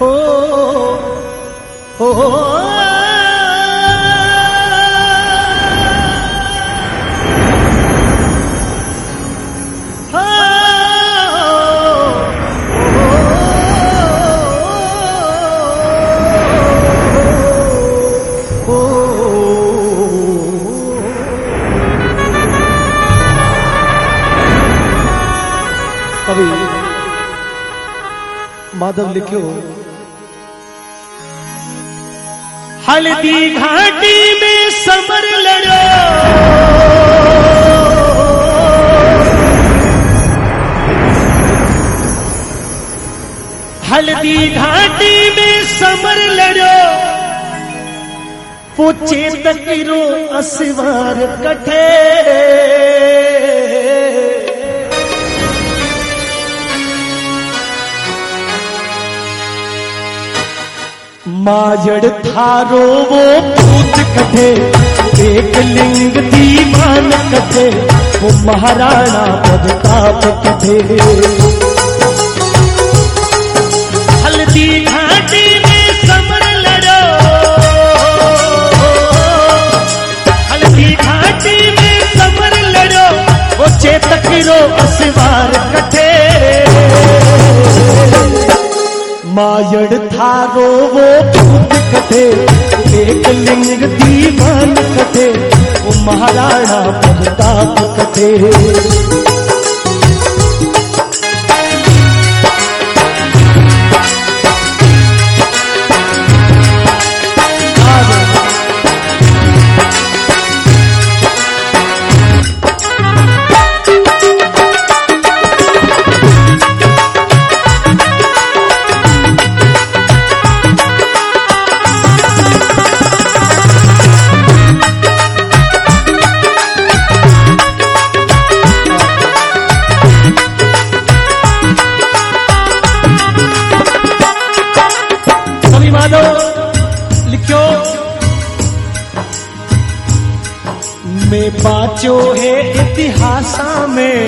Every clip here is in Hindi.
हो कवि माधव लिखो, हल्दी घाटी में समर लड़ो, हल्दी घाटी में समर लड़ो, पूछे तकीरो असवार कठे, माजड़ थारो वो पूत कठे, एक लिंग दीवान कठे, वो महाराणा प्रताप कठे। हल्दी घाटी में समर लड़ो, हल्दी घाटी में समर लड़ो, वो चेतकरो असवार कठे, माजड़ थारो वो पूत कठे, एक लिंग दीवान कठे, वो महाराणा प्रताप कठे। लिखो, मैं बाचो है इतिहास में,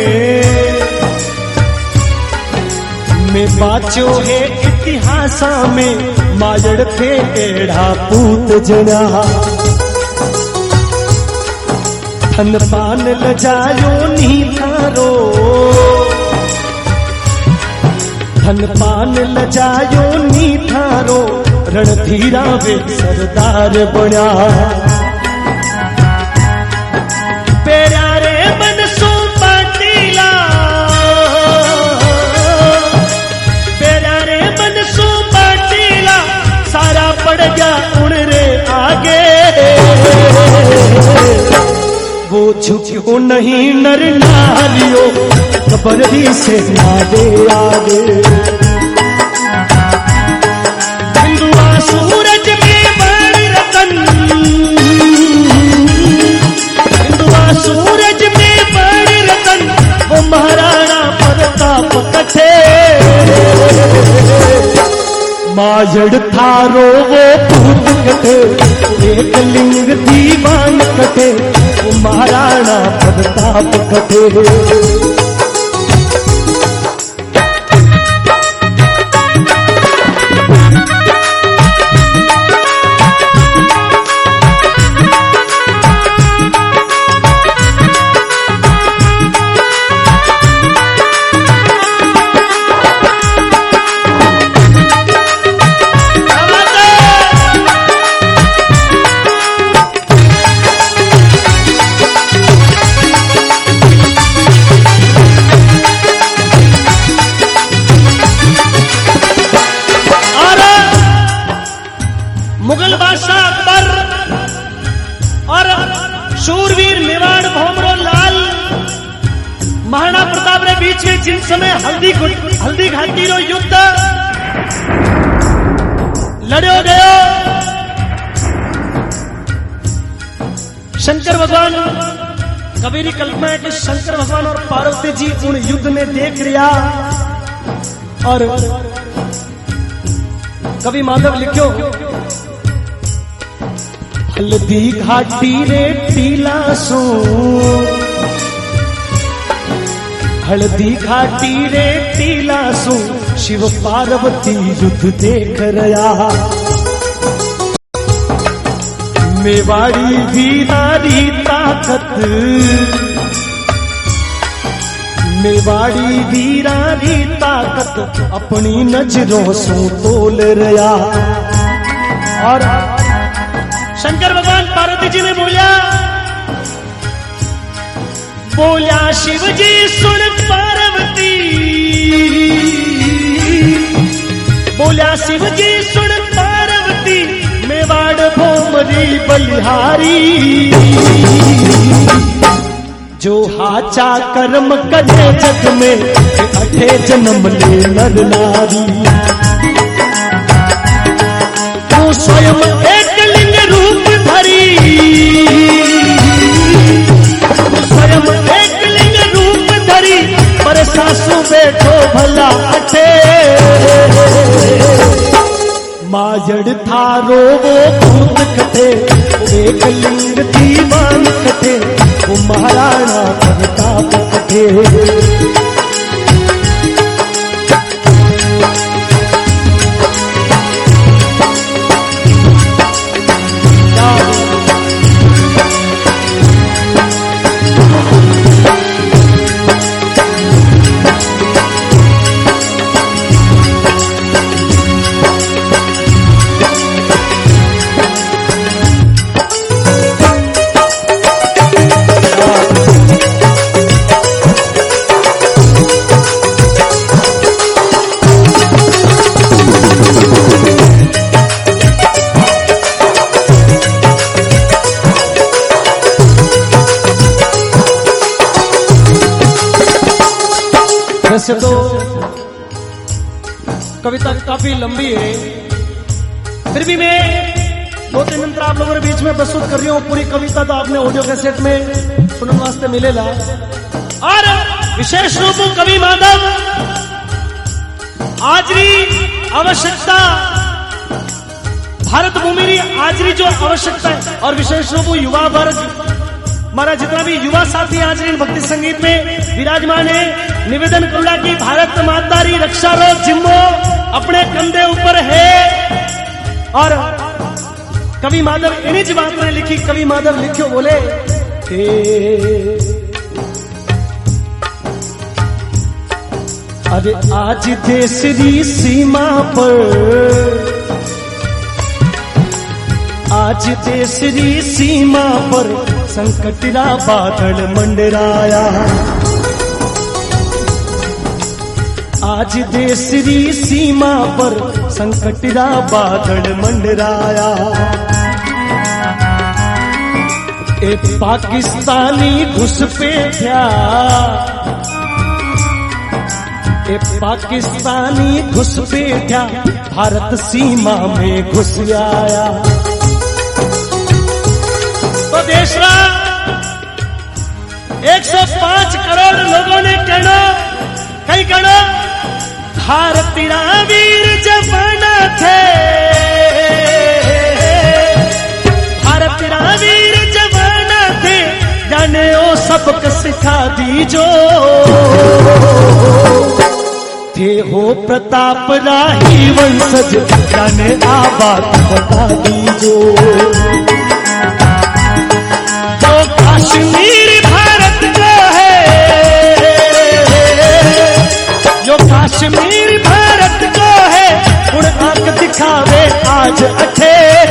मैं बाचो है इतिहास में, माजड़ थे एड़ा पूत जना, थन पान लजायो नी थारो, धन पान लजायो नी थारो, रणधीरा वे सरदार बना, प्यारे मनसो पाटीला, प्यारे मनसो पाटीला, सारा पड़ गया उड़ रे आगे, वो झुक्यो नहीं नर नारियो, खबर ही से ना दे आगे, सूरज में बड़ रतन, हिंदुआ सूरज में बड़ रतन, वो महाराणा प्रताप कठे, माजड़ थारो वो पूत कठे, एक लिंग दीवान कठे, वो महाराणा प्रताप कठे। मुगल बादशाह अकबर और शूरवीर मेवाड़ भौमरो लाल महाराणा प्रताप रे बीच में जिन समय हल्दी घाटी रो युद्ध लड़ो गयो, शंकर भगवान, कबीरी कल्पना है कि शंकर भगवान और पार्वती जी उन युद्ध में देख रिया, और कवि माधव लिखो, हल्दी घाटी रे टीला सो, हल्दी घाटी रे टीला सो, शिव पार्वती युद्ध देख रहा। मेवाड़ी वीरारी ताकत, मेवाड़ी वीरारी ताकत अपनी नजरों से तोल रहा। और शंकर भगवान पार्वती जी ने बोला, बोला शिव जी सुन पार्वती, बोला शिव जी सुन पार्वती, मेवाड़ भोमरी बलिहारी। जो हाचा कर्म करे जग में, अठे जन्म ले नर नारी। तू स्वयं एक लिंग रूप धरी, स्वयं एक लिंग रूप धरी, पर सासू बैठो भला अठे। माजड़ थारो वो भूत कटे, एक लिंग दीवान कटे, वो महाराणा प्रताप कटे। वैसे तो कविता काफी लंबी है, फिर भी मैं 2-3 मंत्र आप लोगों के बीच में प्रस्तुत कर रही हूँ। पूरी कविता तो आपने ऑडियो कैसेट में सुनने वास्ते मिलेगा। और विशेष रूप कवि माधव आजरी आवश्यकता, भारत भूमि की आजरी जो आवश्यकता है, और विशेष रूप युवा वर्ग, हमारा जितना भी युवा साथी आज इन भक्ति संगीत में विराजमान है, निवेदन करूंगा कि भारत माता री रक्षा रो जिम्मो अपने कंधे ऊपर है। और कवि माधव इन्हीं जवाब में लिखी, कवि माधव लिखो बोले, अरे आज देश री सीमा पर, आज देश री सीमा पर संकटरा बादल मंडराया। आज देश री सीमा पर संकटरा बादल मंडराया। ए पाकिस्तानी घुसपैठिया, ए पाकिस्तानी घुसपैठिया भारत सीमा में घुस आया। तो देश का 105 करोड़ लोगों ने कहना, कई कहना भारतीय वीर जवान थे, भारतीय वीर जवान थे, जाने ओ सबक सिखा दीजो। थे हो प्रताप राही वंशज, जाने आ बात बता दीजो। जो कश्मीर भारत को है, जो कश्मीर भारत को है, उड़ आंख दिखावे आज अठे।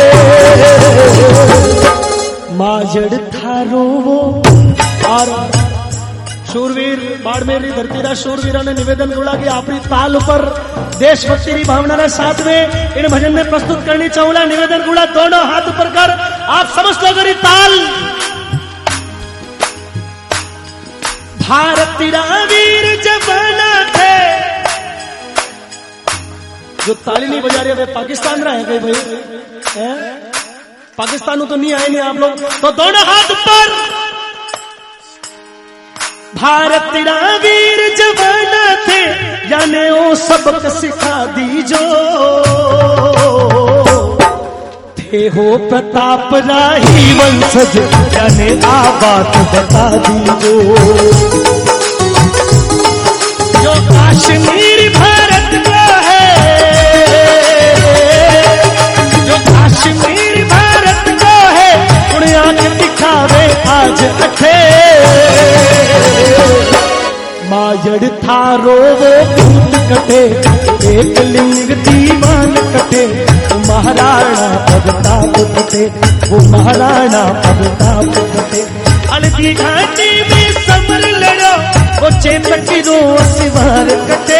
माजड़ थारो और शूरवीर बाड़मेर धरती रा शूरवीरा ने निवेदन करा कि आपरी ताल पर देशभक्ति की भावना के साथ में इन भजन में प्रस्तुत करनी चाहूंगा। निवेदन करा दोनों हाथ ऊपर कर, आप समझ लो करी ताल। भारतीय वीर जवान थे, जो ताली नहीं बजा रहे वे पाकिस्तान रहे गए भाई, पाकिस्तान तो नहीं आए नहीं आप लोग, तो दोनों हाथ ऊपर। भारतीय वीर जवान थे, जाने ओ सबक सिखा दीजो। थे हो प्रताप राही वंशज, जाने आ बात बता दीजो। जो कश्मीर भारत को राज अठे माजड़ थारो वो भूत कटे एक लिंग दीवान कटे वो महाराणा प्रताप कटे वो महाराणा प्रताप कटे हल्दी घाटी में समर लड़ो वो चेतक रो सिवार कटे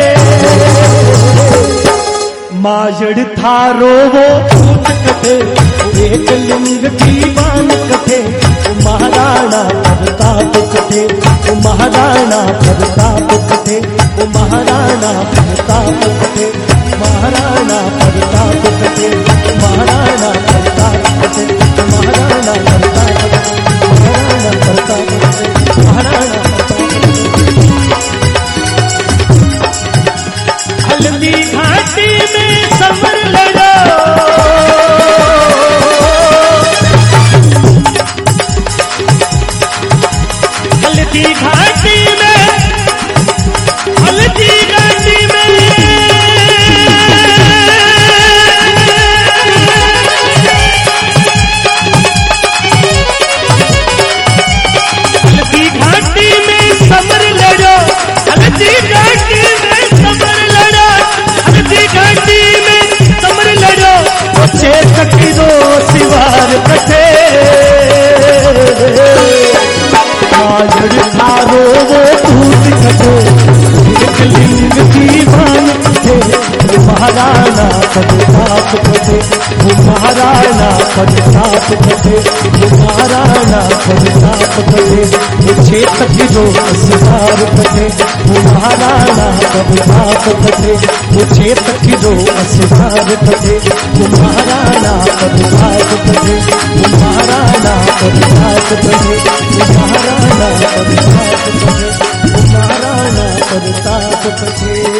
माजड़ थारो वो भूत कटे एक लिंग दीवान कटे वो महाराणा प्रताप कटे वो महाराणा प्रताप कटे वो महाराणा प्रताप कटे महाराणा प्रताप कटे महाराणा प्रताप कटे महाराणा प्रताप कटे महाराणा प्रताप कटे महाराणा हल्दी घाटी में समर लड़ो हल्दी घाटी में हल्दी घाटी में हल्दी घाटी में समर लड़ो हल्दी घाटी में समर लड़ो हल्दी घाटी में समर लड़ो चेतक रो सिवार कटे माजड़ थारो वो भूत कटे एक लिंग दीवान कटे वो महाराणा प्रताप कटे वो महाराणा प्रताप कटे वो महाराणा प्रताप कटे वो चेतक रो सिवार कटे वो महाराणा प्रताप कटे वो चेतक रो सिवार कटे वो महाराणा प्रताप कटे वो महाराणा प्रताप कटे वो महाराणा प्रताप कटे वो महाराणा प्रताप कटे।